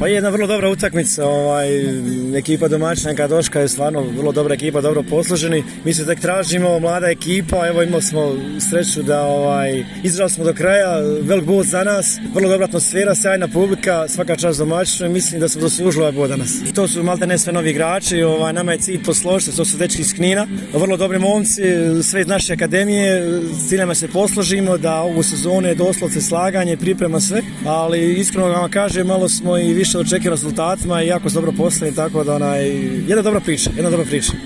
Pa je jedna vrlo dobra utakmica, ekipa domaćina Kadoška je stvarno vrlo dobra ekipa, dobro posluženi. Mi se tek tražimo, mlada ekipa, evo imali smo sreću da izdržali smo do kraja, velik bod za nas, vrlo dobra atmosfera, sjajna publika, svaka čast domaćinu i mislim da smo zaslužili ovaj bod danas. To su malte ne sve novi igrači, nama je cilj posložiti, to su dečki iz Knina, vrlo dobri momci, sve iz naše akademije, s ciljama se posložimo da ovu sezonu je doslovce slaganje, priprema sve, ali iskreno vam kažem, malo smo i više očekivali rezultatima i jako su dobro postavljeni, tako da jedna dobra priča.